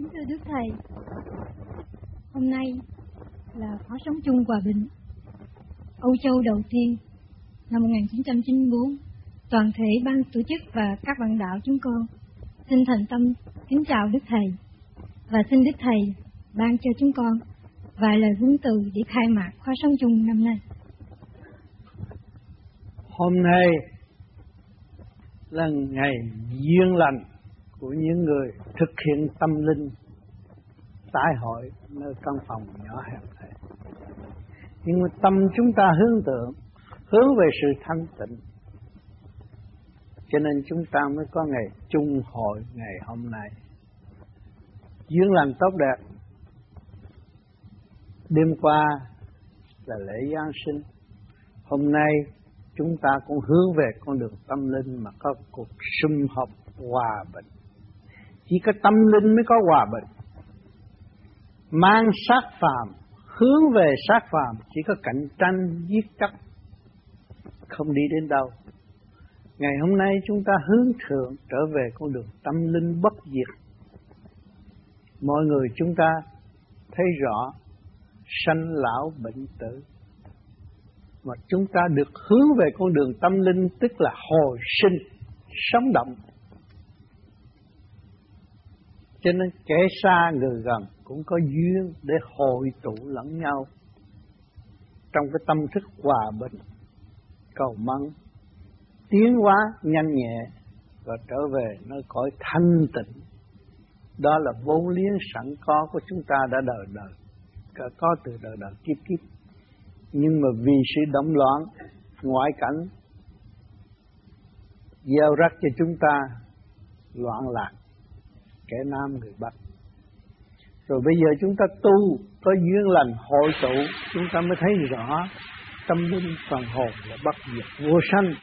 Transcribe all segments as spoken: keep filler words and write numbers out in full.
Kính thưa Đức Thầy, hôm nay là khóa sống chung hòa bình Âu Châu đầu tiên năm một nghìn chín trăm chín mươi tư. Toàn thể ban tổ chức và các bạn đạo chúng con xin thành tâm kính chào Đức Thầy và xin Đức Thầy ban cho chúng con vài lời huấn từ để khai mạc khóa sống chung năm nay. Hôm nay là ngày duyên lành của những người thực hiện tâm linh tái hội nơi căn phòng nhỏ hẹp này. Nhưng mà tâm chúng ta hướng tượng, hướng về sự thanh tịnh, cho nên chúng ta mới có ngày chung hội ngày hôm nay. Duyên lành tốt đẹp. Đêm qua là lễ Giáng sinh, hôm nay chúng ta cũng hướng về con đường tâm linh mà có cuộc sum họp hòa bình. Chỉ có tâm linh mới có hòa bình. Mang sát phàm hướng về sát phàm, chỉ có cạnh tranh giết chóc, không đi đến đâu. Ngày hôm nay chúng ta hướng thượng trở về con đường tâm linh bất diệt. Mọi người chúng ta thấy rõ sanh lão bệnh tử, mà chúng ta được hướng về con đường tâm linh, tức là hồi sinh, sống động. Cho nên kẻ xa người gần cũng có duyên để hội tụ lẫn nhau trong cái tâm thức hòa bình, cầu mong tiến hóa nhanh nhẹ và trở về nơi cõi thanh tịnh. Đó là vốn liếng sẵn có của chúng ta đã đời đời, có từ đời đời kiếp kiếp. Nhưng mà vì sự động loạn ngoại cảnh gieo rắc cho chúng ta loạn lạc, kẻ nam người Bắc. Rồi bây giờ chúng ta tu có duyên lành hội tụ, chúng ta mới thấy rõ tâm linh phần hồn là bất diệt vô sanh.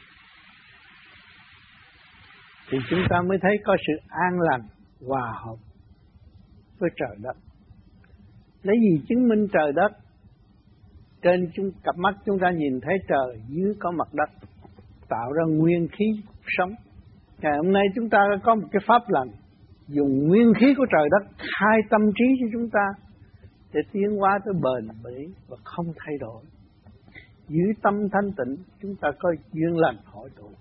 Thì chúng ta mới thấy có sự an lành, hòa hợp với trời đất. Lấy gì chứng minh trời đất? Trên chúng, cặp mắt chúng ta nhìn thấy trời, dưới có mặt đất, tạo ra nguyên khí sống. Ngày hôm nay chúng ta có một cái pháp lành, dùng nguyên khí của trời đất khai tâm trí cho chúng ta để tiến hóa tới bền bỉ và không thay đổi. Dưới tâm thanh tịnh chúng ta có duyên lành hội tụ.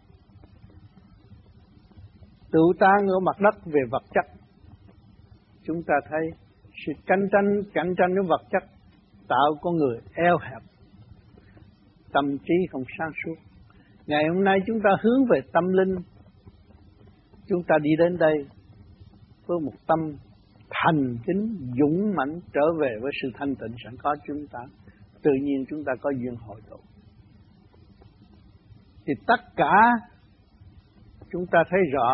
Tự ta ở mặt đất về vật chất, chúng ta thấy sự cạnh tranh cạnh tranh với vật chất tạo con người eo hẹp, tâm trí không sáng suốt. Ngày hôm nay chúng ta hướng về tâm linh, chúng ta đi đến đây với một tâm thành kính, dũng mãnh trở về với sự thanh tịnh sẵn có chúng ta, tự nhiên chúng ta có duyên hội tụ. Thì tất cả chúng ta thấy rõ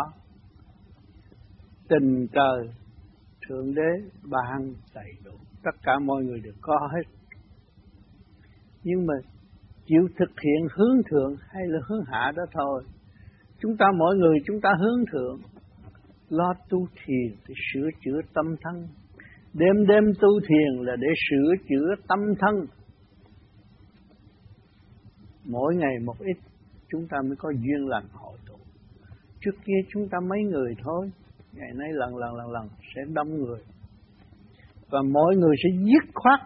tình trời Thượng Đế ban đầy đủ, tất cả mọi người đều có hết. Nhưng mà chịu thực hiện hướng thượng hay là hướng hạ đó thôi. Chúng ta mỗi người chúng ta hướng thượng, lo tu thiền để sửa chữa tâm thân. Đêm đêm tu thiền là để sửa chữa tâm thân. Mỗi ngày một ít chúng ta mới có duyên lành hội tụ. Trước kia chúng ta mấy người thôi, ngày nay lần lần lần lần sẽ đông người. Và mỗi người sẽ dứt khoát.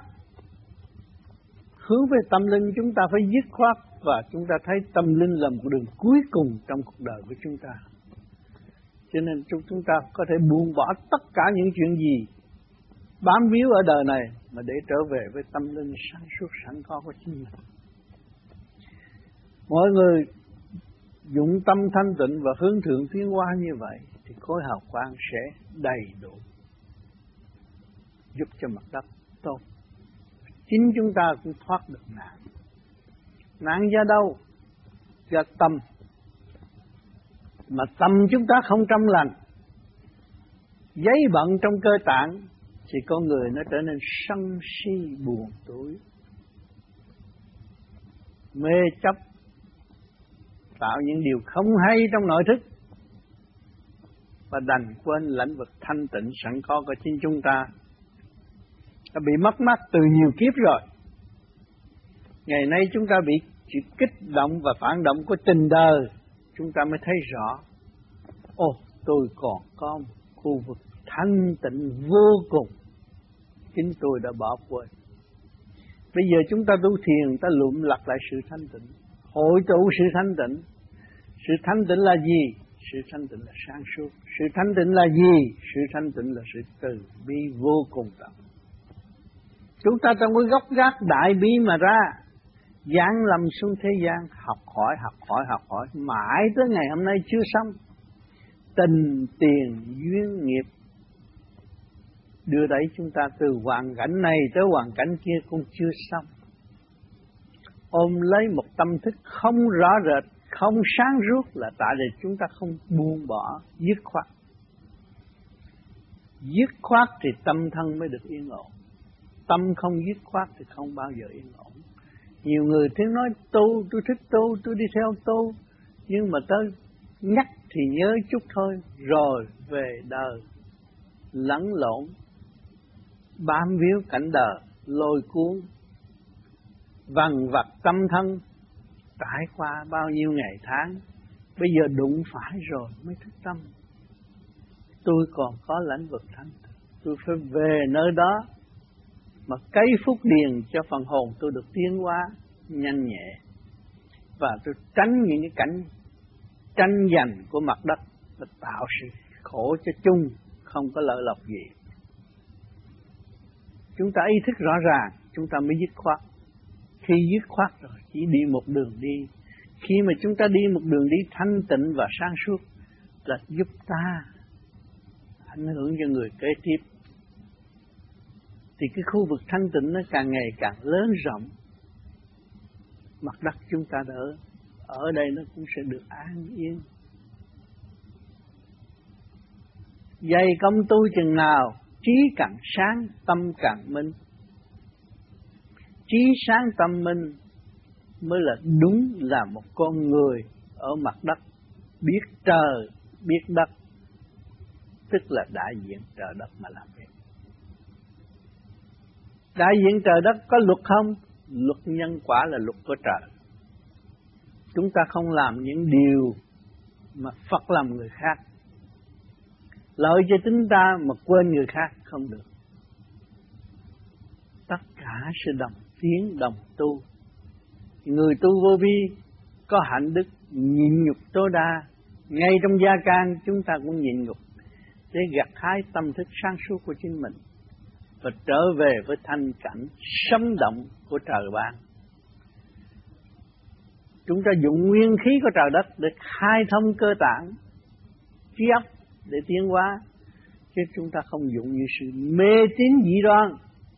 Hướng về tâm linh chúng ta phải dứt khoát. Và chúng ta thấy tâm linh là một đường cuối cùng trong cuộc đời của chúng ta. Cho nên chúng ta có thể buông bỏ tất cả những chuyện gì bám víu ở đời này mà để trở về với tâm linh sáng suốt sẵn có của chính mình. Mọi người dụng tâm thanh tịnh và hướng thượng tiến hóa như vậy thì khối hào quang sẽ đầy đủ, giúp cho mặt đất tốt. Chính chúng ta cũng thoát được nạn. Nạn do đâu? Do tâm. Mà tâm chúng ta không trong lành, giấy bận trong cơ tạng, thì con người nó trở nên sân si buồn tủi, mê chấp, tạo những điều không hay trong nội thức, và đành quên lãnh vực thanh tịnh sẵn có của chính chúng ta. Đã bị mất mát từ nhiều kiếp rồi. Ngày nay chúng ta bị chỉ kích động và phản động của tình đời, chúng ta mới thấy rõ, ồ, tôi còn có một khu vực thanh tịnh vô cùng, chính tôi đã bỏ quên. Bây giờ chúng ta tu thiền, ta lụm lặt lại sự thanh tịnh, hội tụ sự thanh tịnh. Sự thanh tịnh là gì? Sự thanh tịnh là sáng suốt. Sự thanh tịnh là gì? Sự thanh tịnh là sự từ bi vô cùng tận. Chúng ta trong cái gốc gác đại bi mà ra, giáng lâm xuống thế gian, học hỏi, học hỏi, học hỏi, mãi tới ngày hôm nay chưa xong. Tình, tiền, duyên, nghiệp đưa đẩy chúng ta từ hoàn cảnh này tới hoàn cảnh kia cũng chưa xong. Ôm lấy một tâm thức không rõ rệt, không sáng suốt là tại vì chúng ta không buông bỏ, dứt khoát. Dứt khoát thì tâm thân mới được yên ổn. Tâm không dứt khoát thì không bao giờ yên ổn. Nhiều người tiếng nói tu, tôi thích tu, tôi đi theo tu, nhưng mà tới nhắc thì nhớ chút thôi, rồi về đời lẫn lộn, bám víu cảnh đời, lôi cuốn, vằn vặt tâm thân, trải qua bao nhiêu ngày tháng, bây giờ đụng phải rồi mới thức tâm. Tôi còn có lãnh vực thanh, tôi phải về nơi đó mà cấy phúc điền cho phần hồn tôi được tiến hóa nhanh nhẹ, và tôi tránh những cái cảnh tranh giành của mặt đất và tạo sự khổ cho chung, không có lợi lộc gì. Chúng ta ý thức rõ ràng, chúng ta mới dứt khoát. Khi dứt khoát rồi, chỉ đi một đường đi. Khi mà chúng ta đi một đường đi thanh tịnh và sáng suốt là giúp ta ảnh hưởng cho người kế tiếp. Thì cái khu vực thanh tịnh nó càng ngày càng lớn rộng. Mặt đất chúng ta đỡ, ở đây nó cũng sẽ được an yên. Dày công tu chừng nào, trí càng sáng, tâm càng minh. Trí sáng tâm minh mới là đúng là một con người ở mặt đất, biết trời, biết đất, tức là đại diện trời đất mà làm việc. Đại diện trời đất có luật không? Luật nhân quả là luật của trời. Chúng ta không làm những điều mà phật làm người khác, lợi cho chúng ta mà quên người khác không được. Tất cả sự đồng tiến đồng tu. Người tu vô vi có hạnh đức nhịn nhục tối đa, ngay trong gia can chúng ta cũng nhịn nhục để gặt hái tâm thức sáng suốt của chính mình và trở về với thanh cảnh sống động của trời ban. Chúng ta dùng nguyên khí của trời đất để khai thông cơ tạng, trí óc để tiến hóa, chứ chúng ta không dùng như sự mê tín dị đoan.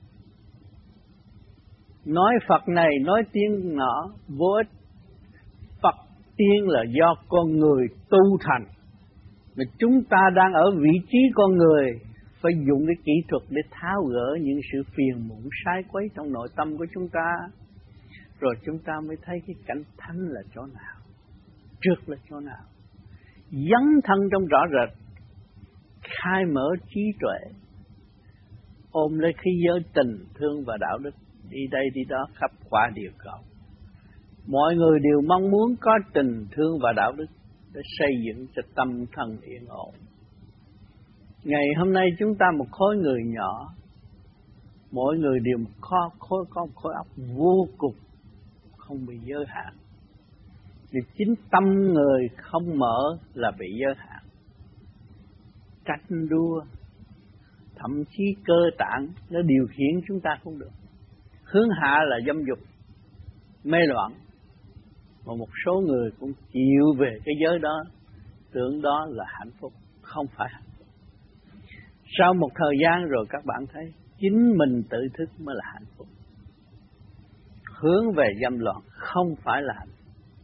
Nói Phật này, nói tiên nọ, vô ích. Phật tiên là do con người tu thành, mà chúng ta đang ở vị trí con người, phải dùng cái kỹ thuật để tháo gỡ những sự phiền muộn sai quấy trong nội tâm của chúng ta. Rồi chúng ta mới thấy cái cảnh thánh là chỗ nào, trước là chỗ nào. Dấn thân trong rõ rệt, khai mở trí tuệ, ôm lấy khí giới tình thương và đạo đức, đi đây đi đó khắp qua địa cầu. Mọi người đều mong muốn có tình thương và đạo đức để xây dựng cho tâm thần yên ổn. Ngày hôm nay chúng ta một khối người nhỏ, mỗi người đều một khối, khối, có một khối óc vô cùng, không bị giới hạn. Vì chính tâm người không mở là bị giới hạn. Tranh đua, thậm chí cơ tạng nó điều khiển chúng ta không được. Hướng hạ là dâm dục, mê loạn. Mà một số người cũng chịu về cái giới đó, tưởng đó là hạnh phúc, không phải hạnh phúc. Sau một thời gian rồi các bạn thấy chính mình tự thức mới là hạnh phúc. Hướng về dâm loạn không phải là hạnh phúc.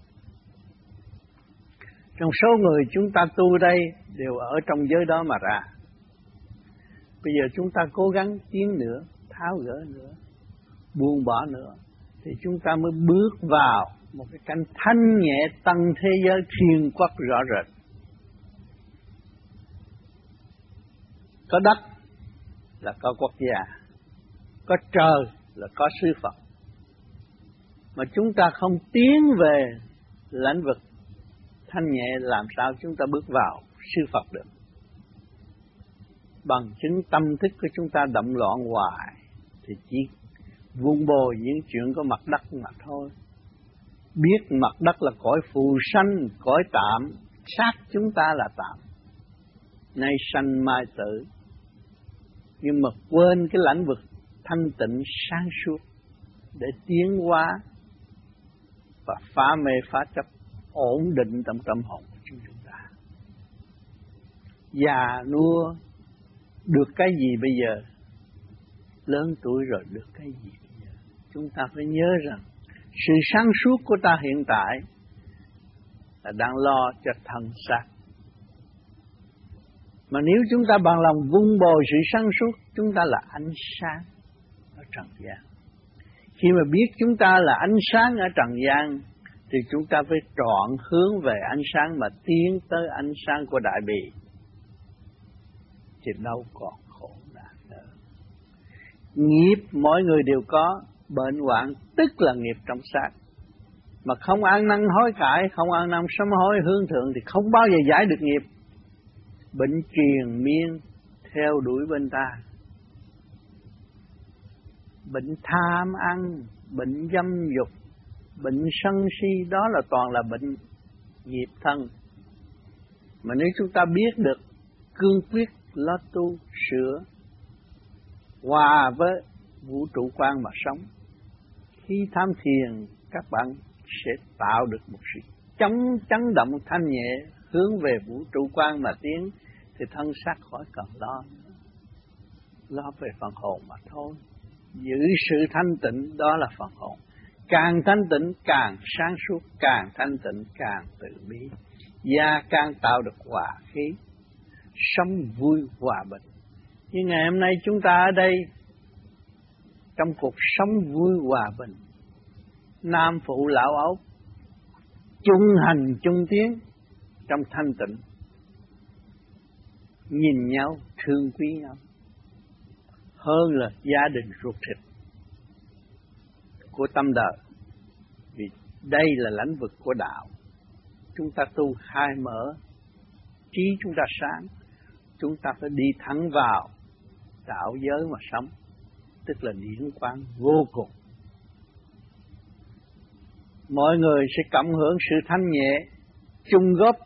Trong số người chúng ta tu đây đều ở trong giới đó mà ra. Bây giờ chúng ta cố gắng tiến nữa, tháo gỡ nữa, buông bỏ nữa, thì chúng ta mới bước vào một cái cảnh thanh nhẹ tăng thế giới thiên quốc rõ rệt. Có đất là có quốc gia, có trời là có sư Phật. Mà chúng ta không tiến về lãnh vực thanh nhẹ, làm sao chúng ta bước vào sư Phật được? bằng chứng tâm thức của chúng ta động loạn hoài thì chỉ vun bồi những chuyện của mặt đất mà thôi. Biết mặt đất là cõi phù sanh, cõi tạm, xác chúng ta là tạm, nay sanh mai tử, nhưng mà quên cái lãnh vực thanh tịnh sáng suốt để tiến hóa và phá mê phá chấp, ổn định trong tâm hồn của chúng ta. Già nua được cái gì bây giờ? Lớn tuổi rồi được cái gì bây giờ? Chúng ta phải nhớ rằng sự sáng suốt của ta hiện tại là đang lo cho thân xác. Mà nếu chúng ta bằng lòng vun bồi sự sáng suốt, chúng ta là ánh sáng ở trần gian. Khi mà biết chúng ta là ánh sáng ở trần gian, thì chúng ta phải chọn hướng về ánh sáng mà tiến tới ánh sáng của Đại Bi. Thì đâu còn khổ nạn nữa. Nghiệp mỗi người đều có, bệnh hoạn tức là nghiệp trong xác. Mà không ăn năn hối cải, không ăn năn sám hối hướng thượng thì không bao giờ giải được nghiệp. Bệnh triền miên theo đuổi bên ta. Bệnh tham ăn, bệnh dâm dục, bệnh sân si, đó là toàn là bệnh nghiệp thân. Mà nếu chúng ta biết được cương quyết lo tu sửa, hòa với vũ trụ quan mà sống, khi tham thiền các bạn sẽ tạo được một sự chấn chấn động thanh nhẹ hướng về vũ trụ quan mà tiến, thì thân xác khỏi cần lo nữa. Lo về phần hồn mà thôi. Giữ sự thanh tịnh đó là phần hồn. Càng thanh tịnh càng sáng suốt, càng thanh tịnh càng từ bi, và càng tạo được hòa khí, sống vui hòa bình. Như ngày hôm nay chúng ta ở đây trong cuộc sống vui hòa bình, nam phụ lão ấu chung hành chung tiến trong thanh tịnh, nhìn nhau thương quý nhau hơn là gia đình ruột thịt của tâm đời. Vì đây là lãnh vực của đạo. Chúng ta tu khai mở, trí chúng ta sáng, chúng ta phải đi thẳng vào đạo giới mà sống, tức là điển quang vô cùng. Mọi người sẽ cộng hưởng sự thanh nhẹ, chung góp.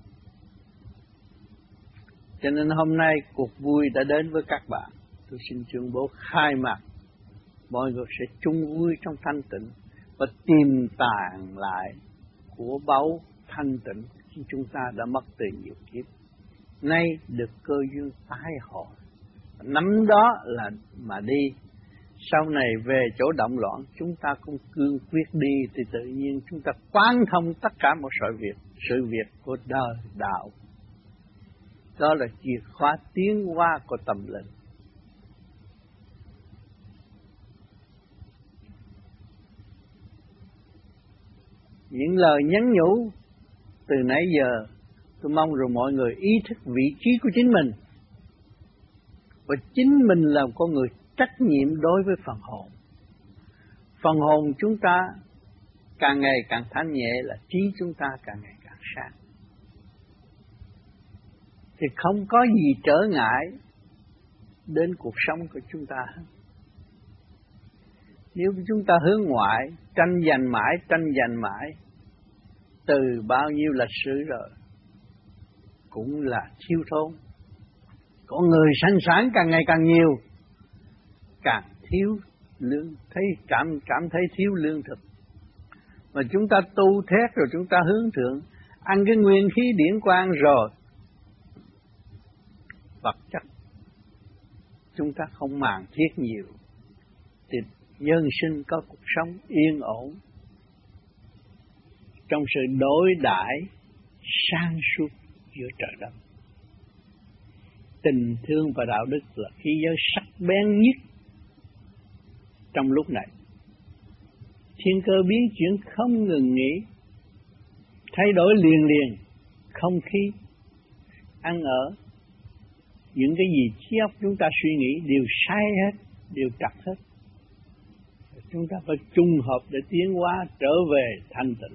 Cho nên hôm nay cuộc vui đã đến với các bạn. Tôi xin tuyên bố khai mạc, mọi người sẽ chung vui trong thanh tịnh và tìm tàng lại của báu thanh tịnh khi chúng ta đã mất từ nhiều kiếp. Nay được cơ duyên tái hội, nắm đó là mà đi. Sau này về chỗ động loạn, chúng ta cũng cương quyết đi thì tự nhiên chúng ta quán thông tất cả mọi sự việc, sự việc của đời đạo. Đó là chìa khóa tiến hóa của tâm linh. Những lời nhắn nhủ từ nãy giờ, tôi mong rồi mọi người ý thức vị trí của chính mình. Và chính mình là con người trách nhiệm đối với phần hồn. Phần hồn chúng ta càng ngày càng thanh nhẹ là trí chúng ta càng ngày càng sáng. Thì không có gì trở ngại đến cuộc sống của chúng ta hết. Nếu chúng ta hướng ngoại, tranh giành mãi, tranh giành mãi, từ bao nhiêu lịch sử rồi, cũng là thiếu thốn. Con người sanh sản càng ngày càng nhiều, càng thiếu lương, thấy cảm cảm thấy thiếu lương thực. Mà chúng ta tu thét rồi chúng ta hướng thượng, ăn cái nguyên khí điển quang rồi, vật chất chúng ta không màng thiết nhiều, thì nhân sinh có cuộc sống yên ổn trong sự đối đãi sáng suốt giữa trời đất. Tình thương và đạo đức là khí giới sắc bén nhất trong lúc này. Thiên cơ biến chuyển không ngừng nghỉ, thay đổi liền liền, không khí, ăn ở, những cái gì trí óc chúng ta suy nghĩ đều sai hết, đều trật hết. Chúng ta phải chung hợp để tiến hóa trở về thanh tịnh.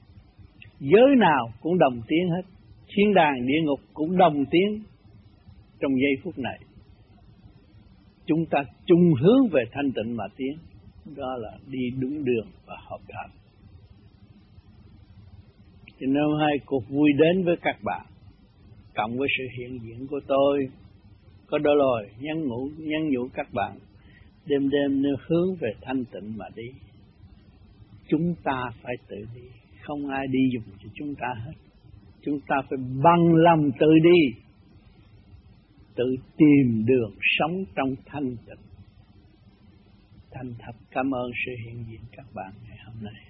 Giới nào cũng đồng tiến hết, thiên đàng địa ngục cũng đồng tiến. trong giây phút này. Chúng ta chung hướng về thanh tịnh mà tiến, đó là đi đúng đường và hợp thành. Cho nên hôm nay cuộc vui đến với các bạn, cộng với sự hiện diện của tôi, có đôi lời nhắn nhủ nhắn nhủ các bạn, đêm đêm nếu hướng về thanh tịnh mà đi. Chúng ta phải tự đi, không ai đi dùng cho chúng ta hết. Chúng ta phải bằng lòng tự đi, tự tìm đường sống trong thanh tịnh. Thành thật cảm ơn sự hiện diện các bạn ngày hôm nay.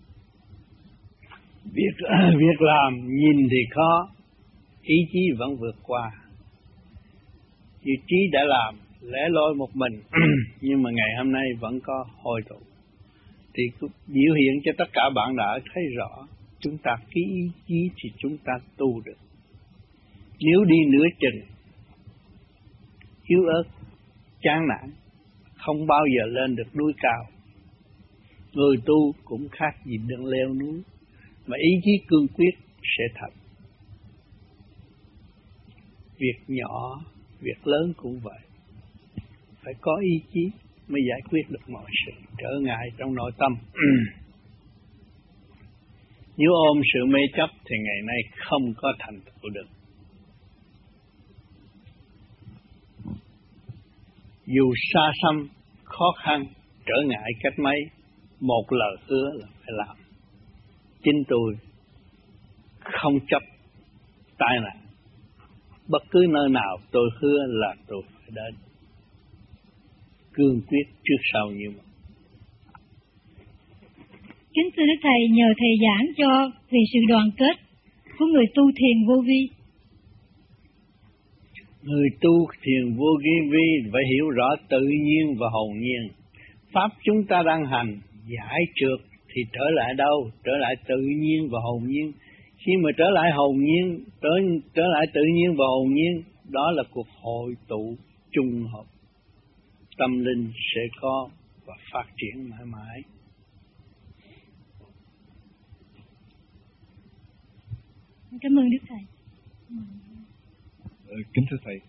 Việc việc làm nhìn thì khó, ý chí vẫn vượt qua. Ý chí đã làm lẻ loi một mình, nhưng mà ngày hôm nay vẫn có hồi tụ. Thì biểu hiện cho tất cả bạn đã thấy rõ, chúng ta ký ý chí thì chúng ta tu được. Nếu đi nửa chừng, yếu ớt, chán nản, không bao giờ lên được núi cao. Người tu cũng khác gì đường leo núi, mà ý chí cương quyết sẽ thành. Việc nhỏ, việc lớn cũng vậy. Phải có ý chí mới giải quyết được mọi sự trở ngại trong nội tâm. Nếu ôm sự mê chấp thì ngày nay không có thành tựu được. Dù xa xăm, khó khăn, trở ngại cách mấy, một lời hứa là phải làm. Chính tôi không chấp tai nạn. Bất cứ nơi nào tôi hứa là tôi phải đến. Cương quyết trước sau như vậy. Kính thưa Đức Thầy, nhờ Thầy giảng cho về sự đoàn kết của người tu thiền vô vi. Người tu thiền vô vi phải hiểu rõ tự nhiên và hồn nhiên. Pháp chúng ta đang hành, giải trượt thì trở lại đâu? Trở lại tự nhiên và hồn nhiên. Khi mà trở lại hồn nhiên, trở, trở lại tự nhiên và hồn nhiên, đó là cuộc hội tụ chung hợp. Tâm linh sẽ có và phát triển mãi mãi. Cảm ơn Đức Thầy. Kính thưa Thầy,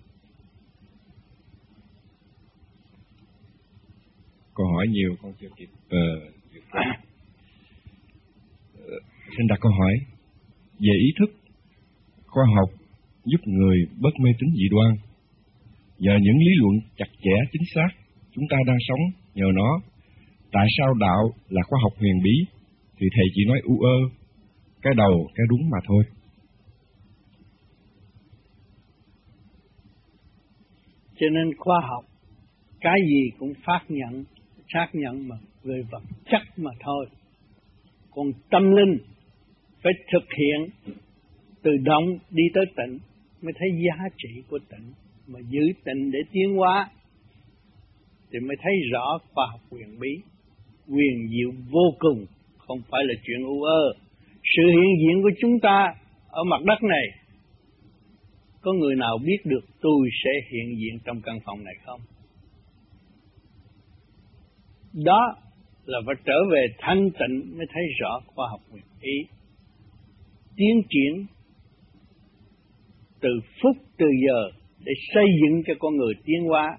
câu hỏi nhiều con chưa kịp uh, xin đặt câu hỏi về ý thức. Khoa học giúp người bớt mê tín dị đoan. Nhờ những lý luận chặt chẽ chính xác, chúng ta đang sống nhờ nó. Tại sao đạo là khoa học huyền bí thì Thầy chỉ nói u ơ, cái đầu cái đúng mà thôi? Cho nên khoa học cái gì cũng phát nhận, xác nhận mà về vật chất mà thôi. Còn tâm linh phải thực hiện từ động đi tới tịnh mới thấy giá trị của tịnh, mà giữ tịnh để tiến hóa thì mới thấy rõ khoa học huyền bí, huyền diệu vô cùng, không phải là chuyện u ơ. Sự hiện diện của chúng ta ở mặt đất này, có người nào biết được tôi sẽ hiện diện trong căn phòng này không? Đó là phải trở về thanh tịnh mới thấy rõ khoa học huyền bí. Tiến triển từ phút từ giờ để xây dựng cho con người tiến hóa.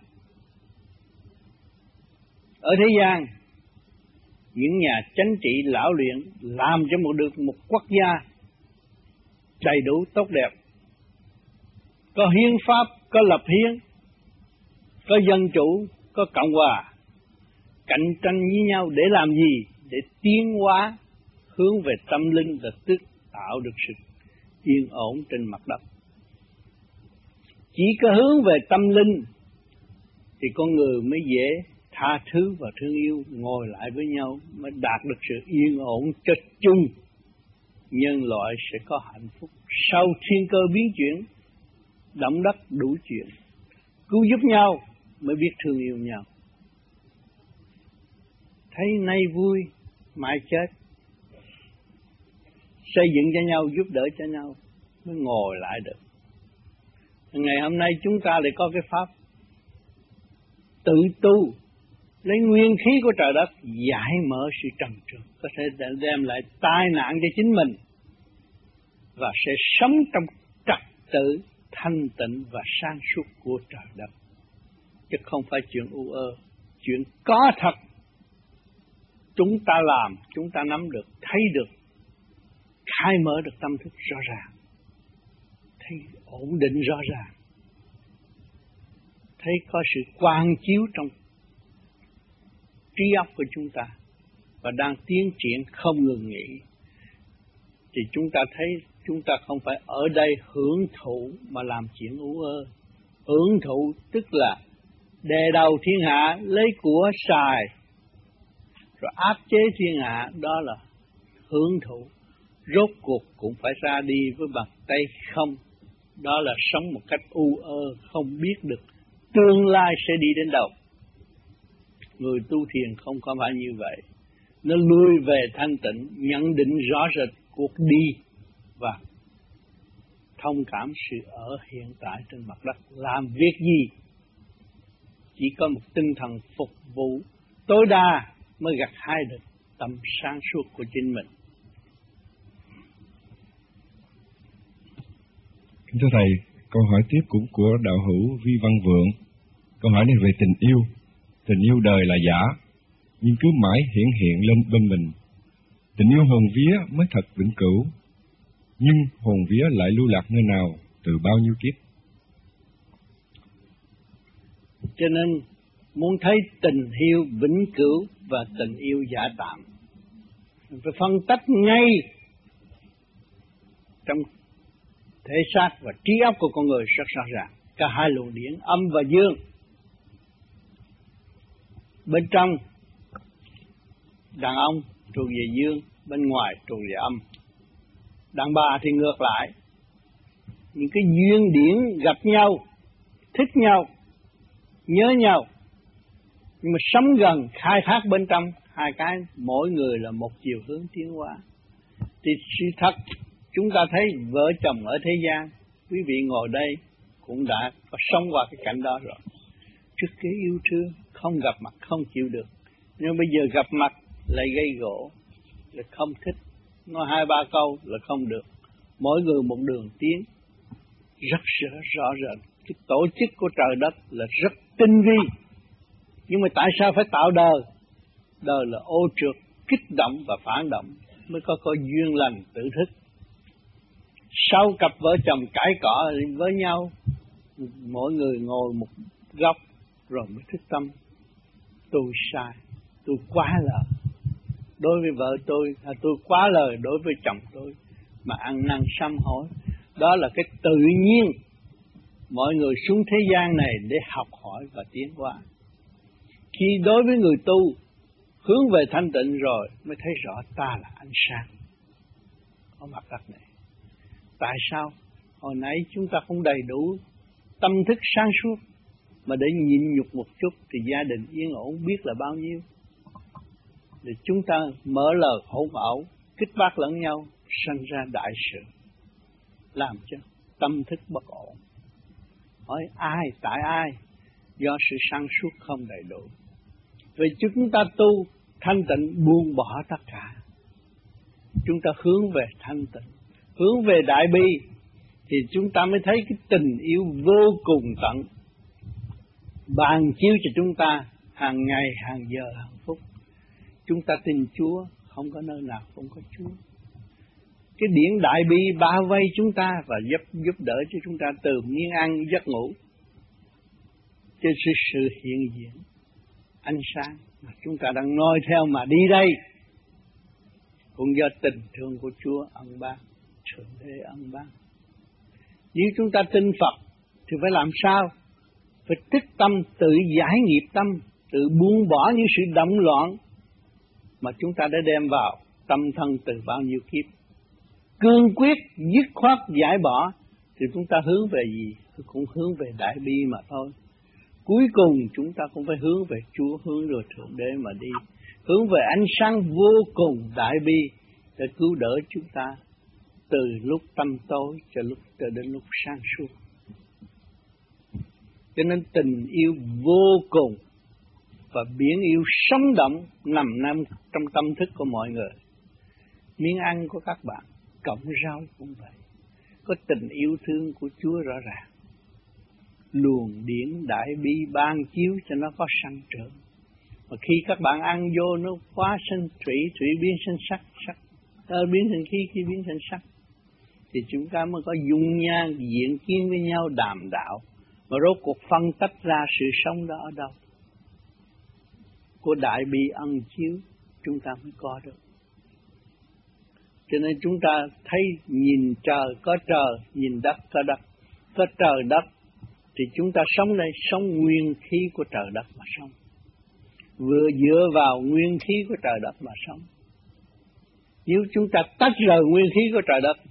Ở thế gian, những nhà chánh trị lão luyện làm cho một được một quốc gia đầy đủ tốt đẹp. Có hiến pháp, có lập hiến, có dân chủ, có cộng hòa, cạnh tranh với nhau để làm gì? Để tiến hóa hướng về tâm linh và tức tạo được sự yên ổn trên mặt đất. Chỉ có hướng về tâm linh thì con người mới dễ tha thứ và thương yêu, ngồi lại với nhau mới đạt được sự yên ổn cho chung. Nhân loại sẽ có hạnh phúc sau thiên cơ biến chuyển, động đất đủ chuyện, cứu giúp nhau mới biết thương yêu nhau. Thấy nay vui, mai chết, xây dựng cho nhau, giúp đỡ cho nhau mới ngồi lại được. Ngày hôm nay chúng ta lại có cái pháp tự tu, lấy nguyên khí của trời đất giải mở sự trần trượt, có thể đem lại tai nạn cho chính mình và sẽ sống trong trật tự thanh tịnh và sáng suốt của trời đất, chứ không phải chuyện u ơ, chuyện có thật. Chúng ta làm, chúng ta nắm được, thấy được, khai mở được tâm thức rõ ràng, thấy ổn định rõ ràng, thấy có sự quang chiếu trong trí óc của chúng ta và đang tiến triển không ngừng nghỉ, thì chúng ta thấy chúng ta không phải ở đây hưởng thụ mà làm chuyện u ơ. Hưởng thụ tức là đè đầu thiên hạ, lấy của xài, rồi áp chế thiên hạ, đó là hưởng thụ. Rốt cuộc cũng phải ra đi với bàn tay không. Đó là sống một cách u ơ, không biết được tương lai sẽ đi đến đâu. Người tu thiền không có phải như vậy. Nó lui về thanh tịnh, nhận định rõ rệt cuộc đi và thông cảm sự ở hiện tại trên mặt đất. Làm việc gì chỉ có một tinh thần phục vụ tối đa mới gặt hái được tâm sáng suốt của chính mình. Kính thưa Thầy, câu hỏi tiếp cũng của đạo hữu Vi Văn Vượng. Câu hỏi này về tình yêu. Tình yêu đời là giả, nhưng cứ mãi hiện hiện lên bên mình. Tình yêu hồn vía mới thật vĩnh cửu, nhưng hồn vía lại lưu lạc nơi nào từ bao nhiêu kiếp. Cho nên muốn thấy tình yêu vĩnh cửu và tình yêu giả tạm, phải phân tách ngay trong thể xác và trí óc của con người rất rõ ràng. Cả hai luồng điển âm và dương. Bên trong đàn ông thuộc về dương, bên ngoài thuộc về âm. Đàn bà thì ngược lại. Những cái duyên điển gặp nhau, thích nhau, nhớ nhau, nhưng mà sống gần, khai thác bên trong, hai cái mỗi người là một chiều hướng tiến hóa. Thì sự thật chúng ta thấy vợ chồng ở thế gian, quý vị ngồi đây cũng đã có sống qua cái cảnh đó rồi. Trước kia yêu thương, không gặp mặt không chịu được, nhưng bây giờ gặp mặt lại gây gỗ, là không thích, nói hai ba câu là không được. Mỗi người một đường tiến, rất rõ, rõ rệt. Cái tổ chức của trời đất là rất tinh vi, nhưng mà tại sao phải tạo đời? Đời là ô trượt, kích động và phản động mới có có duyên lành tự thức. Sau cặp vợ chồng cãi cọ với nhau, mỗi người ngồi một góc rồi mới thức tâm. Tôi sai, tôi quá lời đối với vợ tôi, hay tôi quá lời đối với chồng tôi, mà ăn năn sám hối. Đó là cái tự nhiên mọi người xuống thế gian này để học hỏi và tiến hóa. Khi đối với người tu hướng về thanh tịnh rồi mới thấy rõ ta là ánh sáng ở mặt đất này. Tại sao hồi nãy chúng ta không đầy đủ tâm thức sáng suốt, mà để nhịn nhục một chút thì gia đình yên ổn biết là bao nhiêu. Để chúng ta mở lời hỗn ẩu, kích bác lẫn nhau, sanh ra đại sự, làm cho tâm thức bất ổn. Hỏi ai, tại ai? Do sự sáng suốt không đầy đủ. Vì chúng ta tu thanh tịnh, buông bỏ tất cả. Chúng ta hướng về thanh tịnh, hướng về đại bi, thì chúng ta mới thấy cái tình yêu vô cùng tận ban chiếu cho chúng ta hàng ngày, hàng giờ, hàng phút. Chúng ta tin Chúa, không có nơi nào không có Chúa. Cái điển đại bi bao vây chúng ta và giúp giúp đỡ cho chúng ta từ miếng ăn giấc ngủ cho sự, sự hiện diện ánh sáng mà chúng ta đang noi theo mà đi đây, cũng do tình thương của Chúa ân ban, Thượng Đế ân ban. Nếu chúng ta tin Phật thì phải làm sao? Phải tích tâm, tự giải nghiệp tâm, tự buông bỏ những sự động loạn mà chúng ta đã đem vào tâm thân từ bao nhiêu kiếp. Cương quyết, dứt khoát giải bỏ thì chúng ta hướng về gì? Cũng hướng về đại bi mà thôi. Cuối cùng chúng ta cũng phải hướng về Chúa, hướng về Thượng Đế mà đi. Hướng về ánh sáng vô cùng đại bi để cứu đỡ chúng ta từ lúc tăm tối cho lúc cho đến lúc sáng suốt. Cho nên tình yêu vô cùng và biển yêu sống động nằm nằm trong tâm thức của mọi người. Miếng ăn của các bạn, cọng rau cũng vậy. có tình yêu thương của Chúa rõ ràng. Luồng điển đại bi ban chiếu cho nó có sanh trưởng. Mà khi các bạn ăn vô nó quá sinh thủy, thủy biến sinh sắc, sắc ờ, biến thành khí, khí biến thành sắc, thì chúng ta mới có dung nhan diện kiến với nhau đàm đạo. Mà rốt cuộc phân tách ra sự sống đó ở đâu? Của đại bi ân chiếu chúng ta mới có được. Cho nên chúng ta thấy nhìn trời có trời, nhìn đất có đất. Có trời đất thì chúng ta sống đây, sống nguyên khí của trời đất mà sống. Vừa dựa vào nguyên khí của trời đất mà sống. Nếu chúng ta tách rời nguyên khí của trời đất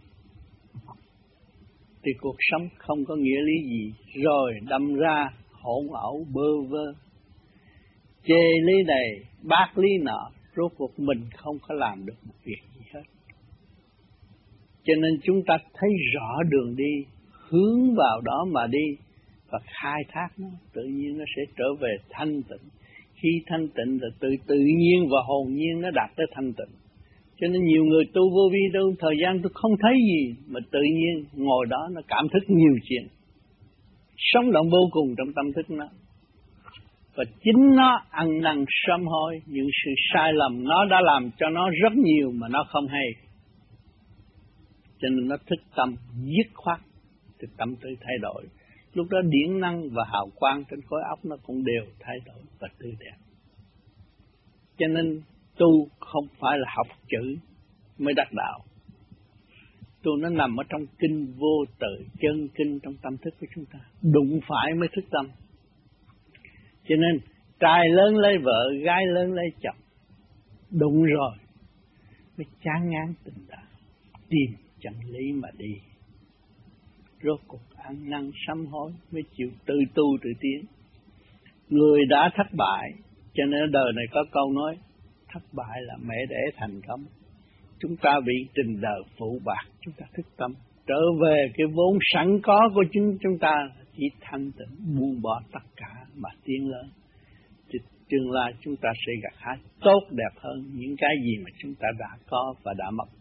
thì cuộc sống không có nghĩa lý gì. Rồi đâm ra hỗn ẩu bơ vơ, chê lý này, bác lý nọ, rốt cuộc mình không có làm được một việc gì hết. Cho nên chúng ta thấy rõ đường đi, hướng vào đó mà đi và khai thác nó, tự nhiên nó sẽ trở về thanh tịnh. Khi thanh tịnh là tự tự nhiên và hồn nhiên nó đạt tới thanh tịnh. Cho nên nhiều người tu vô vi đâu, thời gian tôi không thấy gì, mà tự nhiên ngồi đó nó cảm thức nhiều chuyện. Sống động vô cùng trong tâm thức nó. Và chính nó ăn năn sám hối những sự sai lầm nó đã làm cho nó rất nhiều mà nó không hay. Cho nên nó thức tâm dứt khoát thì tâm tư thay đổi. Lúc đó điển năng và hào quang trên khối óc nó cũng đều thay đổi và tươi đẹp. Cho nên tu không phải là học chữ mới đắc đạo. Tu nó nằm ở trong kinh vô tự, chân kinh trong tâm thức của chúng ta. Đụng phải mới thức tâm. Cho nên trai lớn lấy vợ, gái lớn lấy chồng. Đụng rồi mới chán ngán tình đạo, tìm chân lý mà đi. Rốt cuộc ăn năn sám hối mới chịu tự tu tự tiến. Người đã thất bại, cho nên đời này có câu nói thất bại là mẹ đẻ thành công. Chúng ta bị tình đời phụ bạc, chúng ta thức tâm trở về cái vốn sẵn có của chúng chúng ta, chỉ thanh tịnh buông bỏ tất cả mà tiến lên. Thì tương lai chúng ta sẽ gặt hái tốt đẹp hơn những cái gì mà chúng ta đã có và đã mất.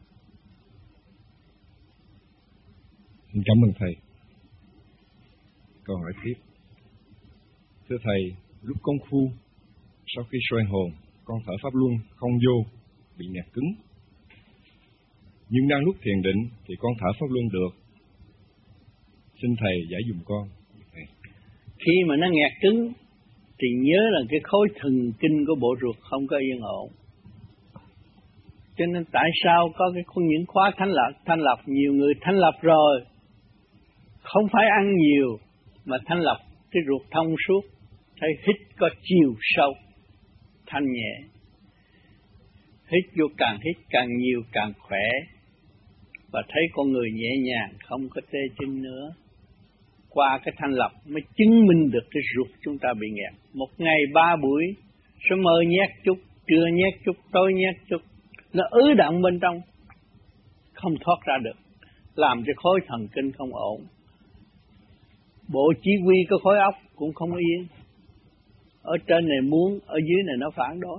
Xin cảm ơn Thầy. Câu hỏi tiếp. Thưa Thầy, lúc công phu, sau khi soi hồn, con thở pháp luân không vô, bị nghẹt cứng. Nhưng đang lúc thiền định thì con thở pháp luân được. Xin Thầy giải dùm con. Thầy. Khi mà nó nghẹt cứng thì nhớ là cái khối thần kinh của bộ ruột không có yên ổn. Cho nên tại sao có cái những khóa thanh lọc, thanh lọc nhiều người thanh lọc rồi, không phải ăn nhiều mà thanh lọc cái ruột thông suốt, thấy hít có chiều sâu, thanh nhẹ. Hít vô càng hít càng nhiều càng khỏe, và thấy con người nhẹ nhàng, không có tê chân nữa. Qua cái thanh lọc mới chứng minh được cái ruột chúng ta bị nghẹt. Một ngày ba buổi, sớm mơ nhét chút, trưa nhét chút, tối nhét chút, nó ứ đọng bên trong, không thoát ra được, làm cho khối thần kinh không ổn. Bộ chỉ huy cái khối óc cũng không yên. Ở trên này muốn, ở dưới này nó phản đối.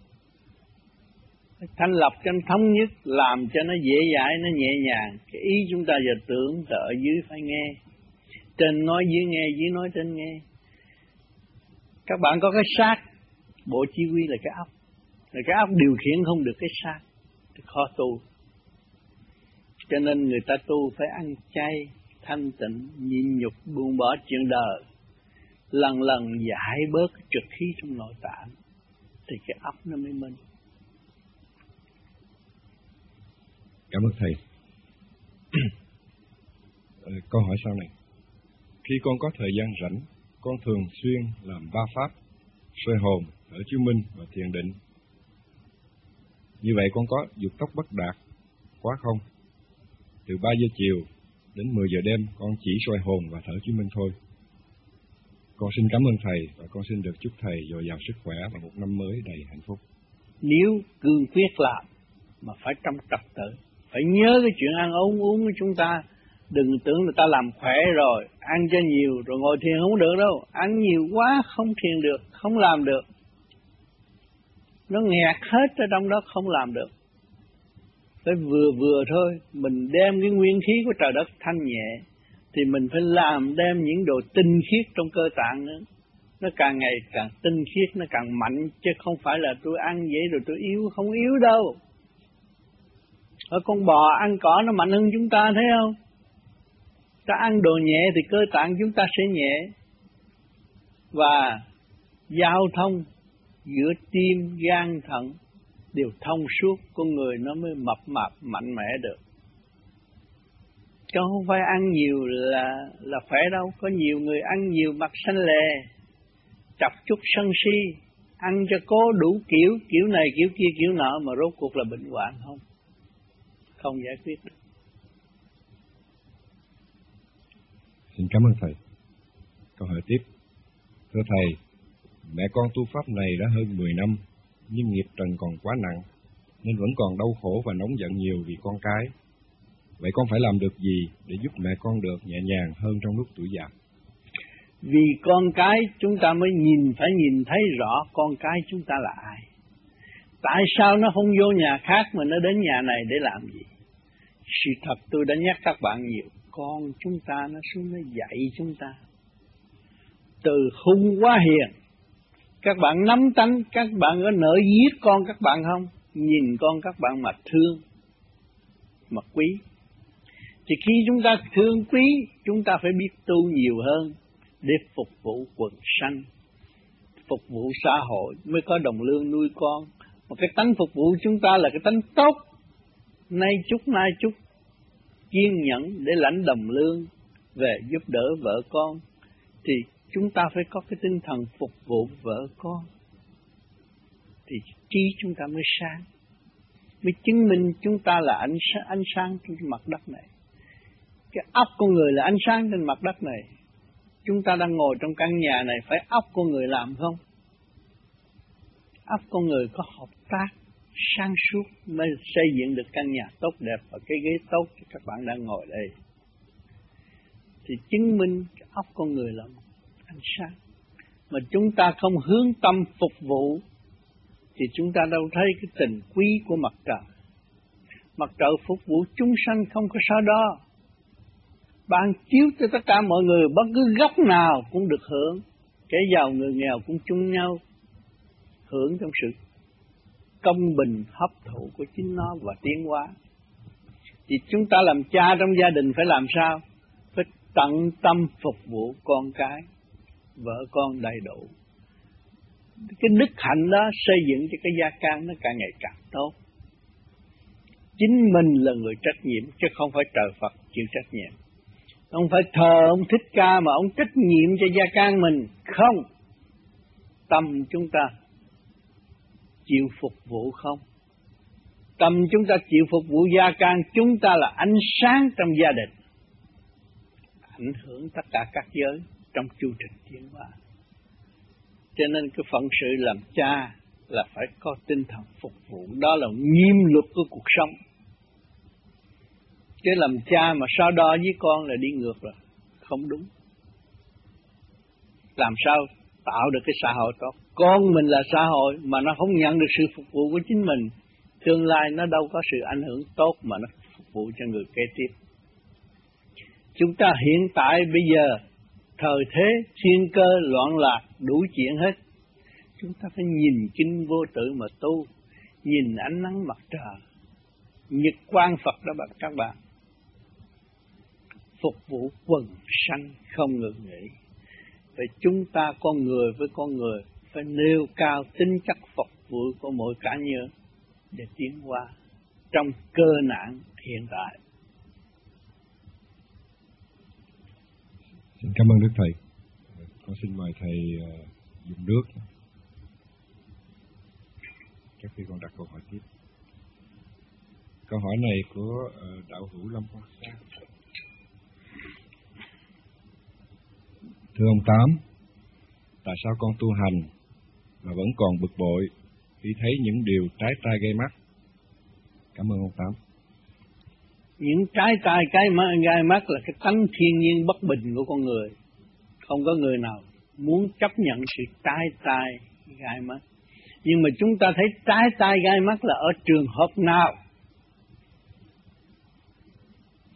Thanh lọc cho nó thống nhất, làm cho nó dễ dãi, nó nhẹ nhàng. Cái ý chúng ta giờ tưởng là ở dưới phải nghe. Trên nói dưới nghe, dưới nói trên nghe. Các bạn có cái xác, bộ chỉ huy là cái óc. Rồi cái óc điều khiển không được cái xác, thì khó tu. Cho nên người ta tu phải ăn chay, thanh tịnh, nhịn nhục, buông bỏ chuyện đời. Lần lần giải bớt trực khí trong nội tạng, thì cái óc nó mới minh. Cảm ơn Thầy. Câu hỏi sau này. Khi con có thời gian rảnh, con thường xuyên làm ba pháp, soi hồn, thở chiếu minh và thiền định. Như vậy con có dục tốc bất đạt quá không? Từ ba giờ chiều đến mười giờ đêm con chỉ soi hồn và thở chiếu minh thôi. Con xin cảm ơn Thầy và con xin được chúc Thầy dồi dào sức khỏe và một năm mới đầy hạnh phúc. Nếu cương quyết làm mà phải trong trật tự, phải nhớ cái chuyện ăn uống uống của chúng ta. Đừng tưởng người ta làm khỏe rồi, ăn cho nhiều rồi ngồi thiền không được đâu. Ăn nhiều quá không thiền được, không làm được. Nó nghẹt hết ở trong đó không làm được. phải vừa vừa thôi. Mình đem cái nguyên khí của trời đất thanh nhẹ, thì mình phải làm đem những đồ tinh khiết trong cơ tạng nữa. Nó càng ngày càng tinh khiết, nó càng mạnh, chứ không phải là tôi ăn vậy rồi tôi yếu, không yếu đâu. Ở con bò ăn cỏ nó mạnh hơn chúng ta, thấy không? Ta ăn đồ nhẹ thì cơ tạng chúng ta sẽ nhẹ. Và giao thông giữa tim, gan, thận đều thông suốt, con người nó mới mập mạp mạnh mẽ được. Chứ không phải ăn nhiều là là khỏe đâu. Có nhiều người ăn nhiều mặt xanh lè, chọc chút sân si, ăn cho cố đủ kiểu, kiểu này kiểu kia kiểu nọ, mà rốt cuộc là bệnh hoạn không, không giải quyết được. Xin cảm ơn Thầy. Câu hỏi tiếp. Thưa Thầy, mẹ con tu pháp này đã hơn mười năm, nhưng nghiệp trần còn quá nặng, nên vẫn còn đau khổ và nóng giận nhiều vì con cái. Vậy con phải làm được gì để giúp mẹ con được nhẹ nhàng hơn trong lúc tuổi già? Vì con cái chúng ta mới nhìn, phải nhìn thấy rõ con cái chúng ta là ai. Tại sao nó không vô nhà khác mà nó đến nhà này để làm gì? Sự thật tôi đã nhắc các bạn nhiều, con chúng ta nó xuống nó dạy chúng ta. Từ hung quá hiền, các bạn nắm tánh, các bạn có nỡ giết con các bạn không? Nhìn con các bạn mà thương, mà quý. Thì khi chúng ta thương quý, chúng ta phải biết tu nhiều hơn để phục vụ quần sanh, phục vụ xã hội mới có đồng lương nuôi con. Một cái tánh phục vụ chúng ta là cái tánh tốt, nay chút nay chút, kiên nhẫn để lãnh đồng lương về giúp đỡ vợ con, thì chúng ta phải có cái tinh thần phục vụ vợ con, thì trí chúng ta mới sáng, mới chứng minh chúng ta là ánh sáng, ánh sáng trên mặt đất này. Cái óc con người là ánh sáng trên mặt đất này. Chúng ta đang ngồi trong căn nhà này, phải óc con người làm không? Óc con người có hợp tác, sáng suốt mới xây dựng được căn nhà tốt đẹp và cái ghế tốt cho các bạn đang ngồi đây. Thì chứng minh cái óc con người là ánh sáng. Mà chúng ta không hướng tâm phục vụ thì chúng ta đâu thấy cái tình quý của mặt trời. Mặt trời phục vụ chúng sanh không có sao đó. Bạn chiếu cho tất cả mọi người, bất cứ góc nào cũng được hưởng. Kẻ giàu người nghèo cũng chung nhau hưởng trong sự công bình hấp thụ của chính nó và tiến hóa. Thì chúng ta làm cha trong gia đình phải làm sao? Phải tận tâm phục vụ con cái, vợ con đầy đủ. Cái đức hạnh đó xây dựng cho cái gia can nó càng ngày càng tốt. Chính mình là người trách nhiệm, chứ không phải trời Phật chịu trách nhiệm. Không phải thờ ông Thích Ca mà ông trách nhiệm cho gia can mình. Không. Tâm chúng ta chịu phục vụ không? Tâm chúng ta chịu phục vụ gia can, chúng ta là ánh sáng trong gia đình, ảnh hưởng tất cả các giới trong chu trình tiến hóa. Cho nên cái phận sự làm cha là phải có tinh thần phục vụ, đó là nghiêm luật của cuộc sống. Chứ làm cha mà so đo với con là đi ngược rồi, không đúng. Làm sao tạo được cái xã hội tốt? Con mình là xã hội mà nó không nhận được sự phục vụ của chính mình, tương lai nó đâu có sự ảnh hưởng tốt mà nó phục vụ cho người kế tiếp. Chúng ta hiện tại bây giờ thời thế thiên cơ loạn lạc đủ chuyện hết. Chúng ta phải nhìn kinh vô tự mà tu, nhìn ánh nắng mặt trời, nhật quang Phật đó các bạn. Phục vụ quần sanh không ngừng nghỉ. Vậy chúng ta con người với con người phải nêu cao tính chất phục vụ của mỗi cá nhân để tiến hóa trong cơ nạn hiện tại. Xin cảm ơn Đức Thầy. Con xin mời Thầy uh, dùng nước trước khi con đặt câu hỏi tiếp. Câu hỏi này của uh, đạo hữu Lâm Quang Sa. Thưa ông Tám, tại sao con tu hành mà vẫn còn bực bội khi thấy những điều trái tai gây mắt? Cảm ơn ông Tám. Những trái tai cái gai mắt là cái tánh thiên nhiên bất bình của con người. Không có người nào muốn chấp nhận sự trái tai gai mắt. Nhưng mà chúng ta thấy trái tai gai mắt là ở trường hợp nào?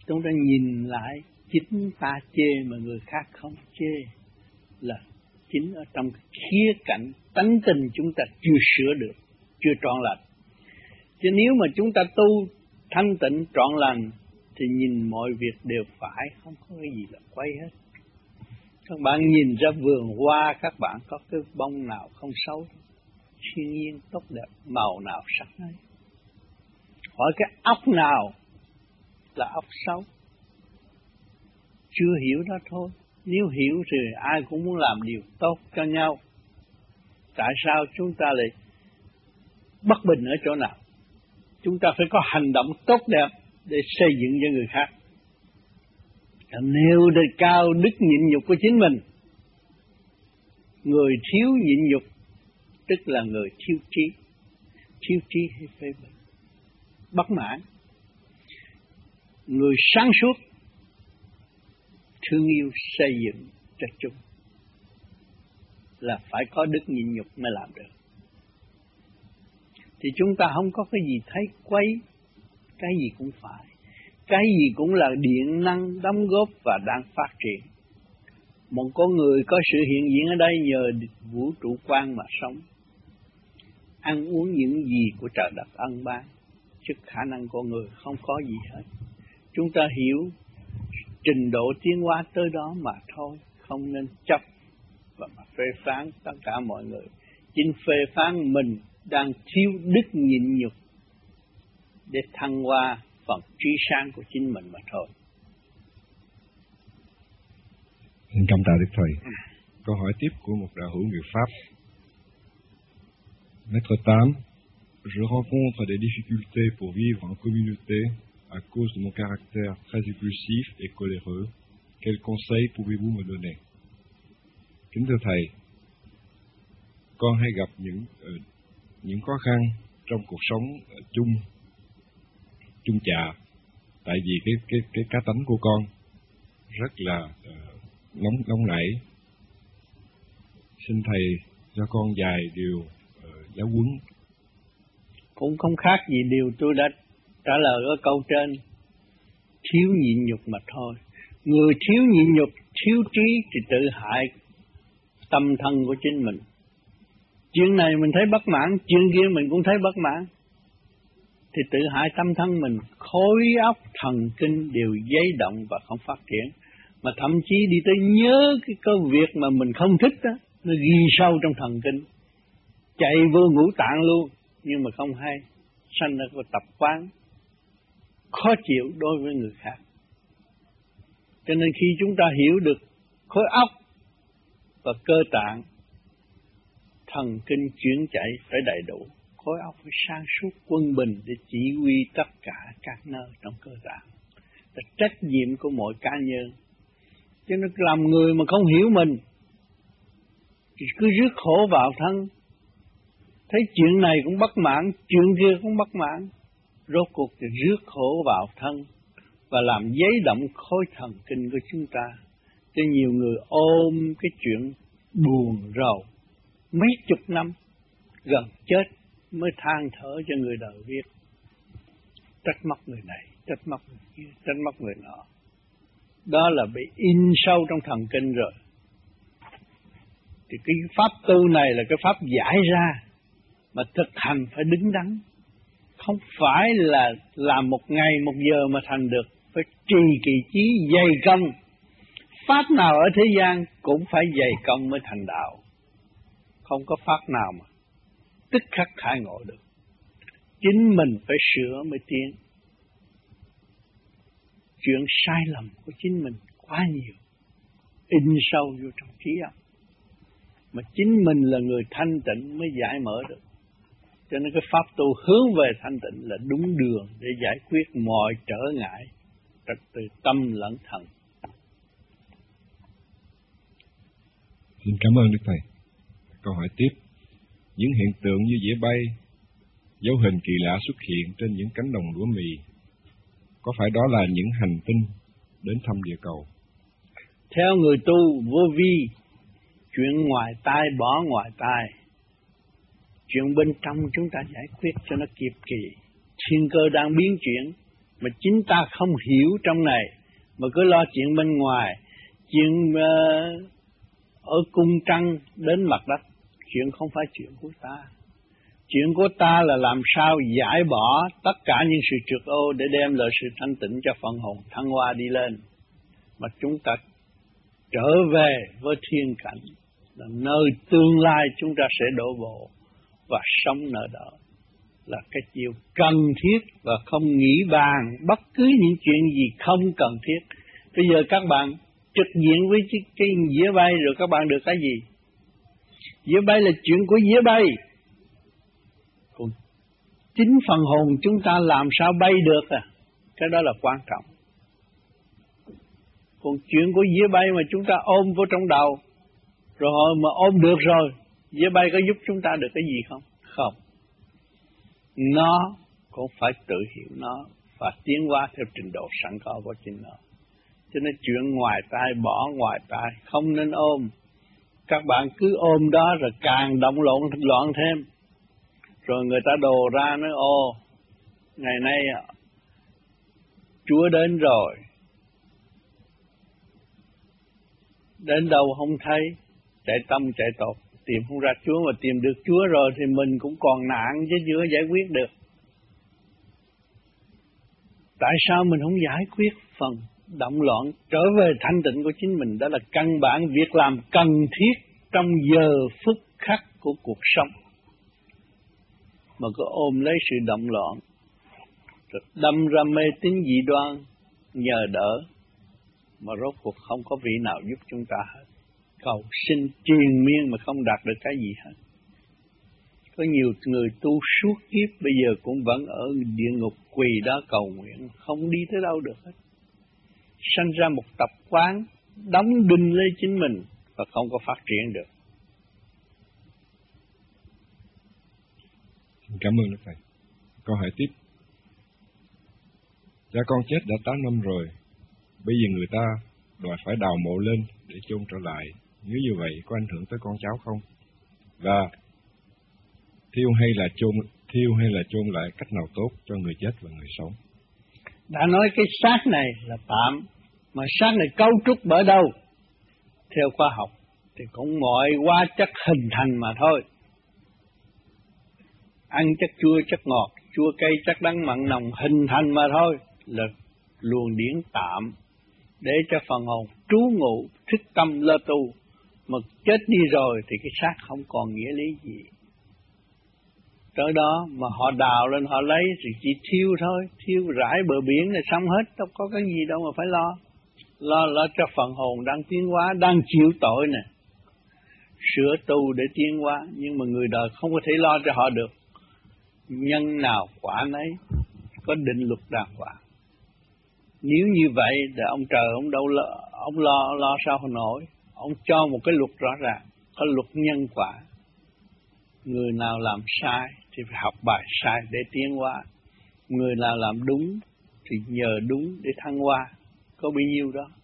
Chúng ta nhìn lại chính ta chê mà người khác không chê, là chính ở trong khía cạnh tánh tình chúng ta chưa sửa được, chưa trọn lành. Chứ nếu mà chúng ta tu thanh tịnh trọn lành thì nhìn mọi việc đều phải, không có cái gì là quay hết. Các bạn nhìn ra vườn hoa, các bạn có cái bông nào không xấu, thiên nhiên tốt đẹp, màu nào sắc ấy. Hỏi cái óc nào là óc xấu? Chưa hiểu đó thôi. Nếu hiểu thì ai cũng muốn làm điều tốt cho nhau. Tại sao chúng ta lại bất bình ở chỗ nào? Chúng ta phải có hành động tốt đẹp để xây dựng cho người khác. Nêu đề cao đức nhịn nhục của chính mình. Người thiếu nhịn nhục tức là người thiếu trí. Thiếu trí hay phê bình, bất mãn. Người sáng suốt thương yêu xây dựng cho chúng là phải có đức nhịn nhục mới làm được. Thì chúng ta không có cái gì thấy quấy, cái gì cũng phải, cái gì cũng là điện năng đóng góp và đang phát triển. Một con người có sự hiện diện ở đây nhờ vũ trụ quan mà sống, ăn uống những gì của trời đất ân ban, chứ khả năng con người không có gì hết. Chúng ta hiểu trình độ tiến hóa tới đó mà thôi, không nên chấp và mà phê phán tất cả mọi người. Chính phê phán mình đang thiếu đức nhịn nhục để thăng hoa phần trí sáng của chính mình mà thôi. Xin cảm tạ Đức Thầy. Câu hỏi tiếp của một đạo hữu người Pháp. Maître Tam, je rencontre des difficultés pour vivre en communauté à cause de mon caractère très impulsif et coléreux. Quels conseils pouvez-vous me donner? Kính thưa Thầy, con hay gặp những uh, những khó khăn trong cuộc sống uh, chung chung chạ, tại vì cái cái cái cá tánh của con rất là uh, nóng nóng nảy. Xin Thầy cho con vài điều uh, giáo huấn. Cũng không khác gì điều tôi đã trả lời ở câu trên, thiếu nhịn nhục mà thôi. Người thiếu nhịn nhục, thiếu trí thì tự hại tâm thân của chính mình. Chuyện này mình thấy bất mãn, chuyện kia mình cũng thấy bất mãn, thì tự hại tâm thân mình. Khối óc thần kinh đều giấy động và không phát triển, mà thậm chí đi tới nhớ cái công việc mà mình không thích đó, nó ghi sâu trong thần kinh, chạy vô ngũ tạng luôn, nhưng mà không hay, sanh ra cái tập quán khó chịu đối với người khác. Cho nên khi chúng ta hiểu được khối óc và cơ tạng, thần kinh chuyển chạy phải đầy đủ, khối óc phải sáng suốt quân bình để chỉ huy tất cả các nơi trong cơ tạng, là trách nhiệm của mỗi cá nhân. Cho nên làm người mà không hiểu mình thì cứ rước khổ vào thân, thấy chuyện này cũng bất mãn, chuyện kia cũng bất mãn, rốt cuộc thì rước khổ vào thân và làm giấy động khối thần kinh của chúng ta. Cho nhiều người ôm cái chuyện buồn rầu mấy chục năm, gần chết mới than thở cho người đời biết, trách móc người này, trách móc người kia, trách móc người nọ. Đó là bị in sâu trong thần kinh rồi. Thì cái pháp tu này là cái pháp giải ra, mà thực hành phải đứng đắn, không phải là làm một ngày một giờ mà thành được, phải trì kỳ chí dày công. Pháp nào ở thế gian cũng phải dày công mới thành đạo, không có pháp nào mà tức khắc khai ngộ được. Chính mình phải sửa mới tiến. Chuyện sai lầm của chính mình quá nhiều, in sâu vô trong trí óc, mà chính mình là người thanh tịnh mới giải mở được. Cho nên cái pháp tu hướng về thanh tịnh là đúng đường để giải quyết mọi trở ngại trật từ tâm lẫn thần. Xin cảm ơn Đức Thầy. Câu hỏi tiếp. Những hiện tượng như dĩa bay, dấu hình kỳ lạ xuất hiện trên những cánh đồng lúa mì, có phải đó là những hành tinh đến thăm địa cầu? Theo người tu vô vi, chuyện ngoài tai bỏ ngoài tai, chuyện bên trong chúng ta giải quyết cho nó kịp kỳ. Thiên cơ đang biến chuyển, mà chính ta không hiểu trong này, mà cứ lo chuyện bên ngoài, chuyện uh, ở cung trăng đến mặt đất, chuyện không phải chuyện của ta. Chuyện của ta là làm sao giải bỏ tất cả những sự trược ô để đem lại sự thanh tịnh cho phần hồn thăng hoa đi lên. Mà chúng ta trở về với thiên cảnh, là nơi tương lai chúng ta sẽ đổ bộ và sống nơi đó. Là cái điều cần thiết và không nghĩ bàn bất cứ những chuyện gì không cần thiết. Bây giờ các bạn trực diện với cái dĩa bay rồi các bạn được cái gì? Dĩa bay là chuyện của dĩa bay. Còn chính phần hồn chúng ta làm sao bay được à? Cái đó là quan trọng. Còn chuyện của dĩa bay mà chúng ta ôm vô trong đầu, rồi hồi mà ôm được rồi, dĩa bay có giúp chúng ta được cái gì không? Không. Nó cũng phải tự hiểu nó và tiến hóa theo trình độ sẵn có của chính nó. Cho nên chuyện ngoài tai bỏ ngoài tai, không nên ôm. Các bạn cứ ôm đó rồi càng động lộn loạn thêm. Rồi người ta đồ ra nói ô, ngày nay Chúa đến rồi. Đến đâu không thấy, chạy tâm chạy tột, tìm không ra Chúa, mà tìm được Chúa rồi thì mình cũng còn nạn chứ chưa giải quyết được. Tại sao mình không giải quyết phần động loạn trở về thanh tịnh của chính mình? Đó là căn bản việc làm cần thiết trong giờ phút khắc của cuộc sống. Mà cứ ôm lấy sự động loạn, rồi đâm ra mê tín dị đoan, nhờ đỡ, mà rốt cuộc không có vị nào giúp chúng ta hết. Cầu xin triền miên mà không đạt được cái gì hết. Có nhiều người tu suốt kiếp bây giờ cũng vẫn ở địa ngục quỳ đó cầu nguyện, không đi tới đâu được hết. Sanh ra một tập quán, đóng đinh lấy chính mình và không có phát triển được. Cảm ơn Đức Thầy. Câu hỏi tiếp. Cha con chết đã tám năm rồi, bây giờ người ta đòi phải đào mộ lên để chôn trở lại. Nếu như vậy có ảnh hưởng tới con cháu không? Và thiêu hay là chôn thiêu hay là chôn lại cách nào tốt cho người chết và người sống? Đã nói cái xác này là tạm, mà xác này cấu trúc bởi đâu? Theo khoa học thì cũng mọi hóa chất hình thành mà thôi. Ăn chất chua chất ngọt, chua cay chất đắng mặn nồng hình thành mà thôi, là luồng điển tạm để cho phần hồn trú ngụ thức tâm lơ tu. Mà chết đi rồi thì cái xác không còn nghĩa lý gì. Tới đó mà họ đào lên họ lấy thì chỉ thiêu thôi, thiêu rải bờ biển này xong hết, đâu có cái gì đâu mà phải lo. Lo lo cho phần hồn đang tiến hóa, đang chịu tội nè, sửa tu để tiến hóa, nhưng mà người đời không có thể lo cho họ được. Nhân nào quả nấy, có định luật đàng hoàng. Nếu như vậy thì ông trời ông đâu lo, ông lo lo sao không nổi. Ông cho một cái luật rõ ràng, có luật nhân quả. Người nào làm sai thì phải học bài sai để tiến hóa. Người nào làm đúng thì nhờ đúng để thăng hoa. Có bấy nhiêu đó.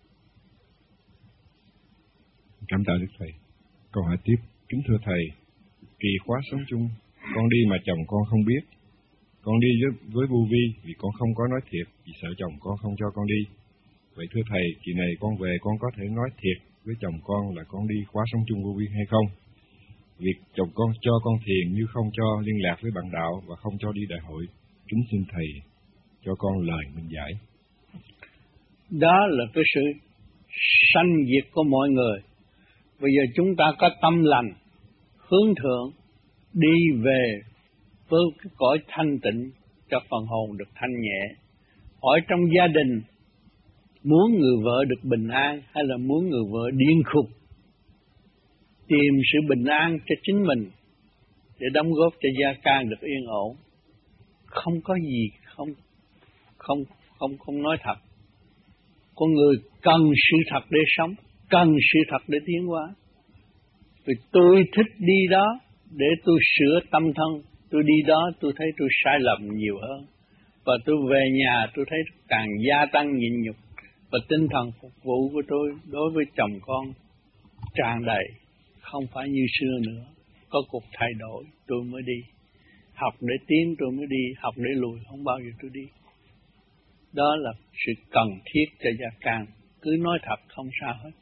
Cảm tạ Đức Thầy. Câu hỏi tiếp. Kính thưa Thầy, kỳ khóa sống chung, con đi mà chồng con không biết. Con đi với, với vô vi vì con không có nói thiệt, vì sợ chồng con không cho con đi. Vậy thưa Thầy, kỳ này con về con có thể nói thiệt với chồng con là con đi khóa sống chung vô vi hay không? Việc chồng con cho con thiền như không cho liên lạc với bạn đạo và không cho đi đại hội. Kính xin Thầy cho con lời minh giải. Đó là cái sự sanh diệt của mọi người. Bây giờ chúng ta có tâm lành, hướng thượng, đi về với cái cõi thanh tịnh cho phần hồn được thanh nhẹ. Hỏi trong gia đình, muốn người vợ được bình an hay là muốn người vợ điên khùng? Tìm sự bình an cho chính mình để đóng góp cho gia can được yên ổn. Không có gì không không không không nói thật. Con người cần sự thật để sống, cần sự thật để tiến hóa. Vì tôi thích đi đó để tôi sửa tâm thân, tôi đi đó tôi thấy tôi sai lầm nhiều hơn. Và tôi về nhà tôi thấy càng gia tăng nhịn nhục. Và tinh thần phục vụ của tôi đối với chồng con tràn đầy, không phải như xưa nữa. Có cuộc thay đổi tôi mới đi. Học để tiến tôi mới đi, học để lùi không bao giờ tôi đi. Đó là sự cần thiết cho gia can. Cứ nói thật không sao hết.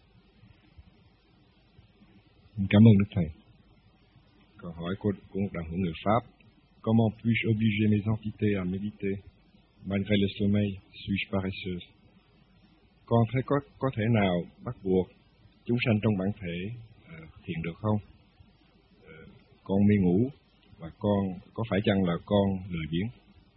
Cảm ơn Đức Thầy. Câu hỏi của, của một đạo hữu người Pháp. Comment puis-je obliger mes entités à méditer malgré le sommeil? Suis-je paresseuse? Con thấy có có thể nào bắt buộc chúng sanh trong bản thể uh, thiền được không? Uh, con mê ngủ và con có phải chăng là con lười biếng?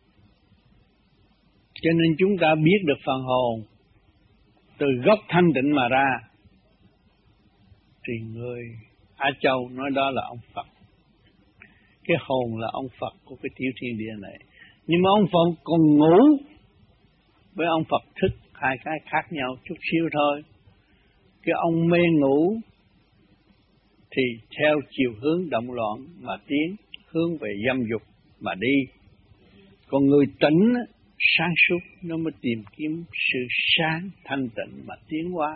Cho nên chúng ta biết được phần hồn từ gốc thanh tịnh mà ra, thì người Á Châu nói đó là ông Phật. Cái hồn là ông Phật của cái tiểu thiên địa này. Nhưng mà ông Phật còn ngủ, với ông Phật thức hai cái khác nhau chút xíu thôi. Cái ông mê ngủ thì theo chiều hướng động loạn mà tiến, hướng về dâm dục mà đi. Còn người tỉnh sáng suốt nó mới tìm kiếm sự sáng thanh tịnh mà tiến hóa.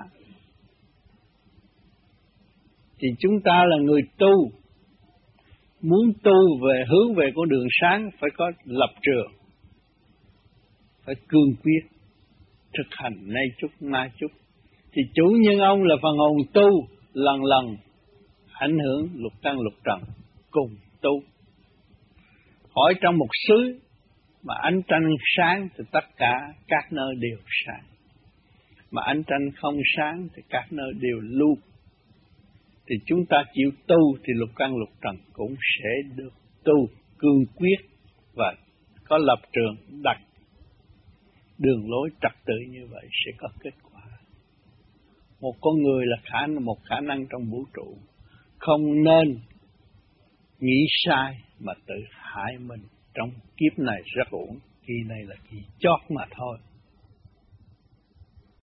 Thì chúng ta là người tu, muốn tu về hướng về con đường sáng phải có lập trường, phải cương quyết, thực hành nay chút mai chút. Thì chủ nhân ông là phần hồn tu, lần lần ảnh hưởng lục căn lục trần cùng tu. Hỏi trong một xứ mà ánh trăng sáng thì tất cả các nơi đều sáng, mà ánh trăng không sáng thì các nơi đều lu. Thì chúng ta chịu tu thì lục căn lục trần cũng sẽ được tu cương quyết và có lập trường đặt đường lối trật tự, như vậy sẽ có kết quả. Một con người là khả một khả năng trong vũ trụ, không nên nghĩ sai mà tự hại mình trong kiếp này rất uổng. Kỳ này là kỳ chót mà thôi.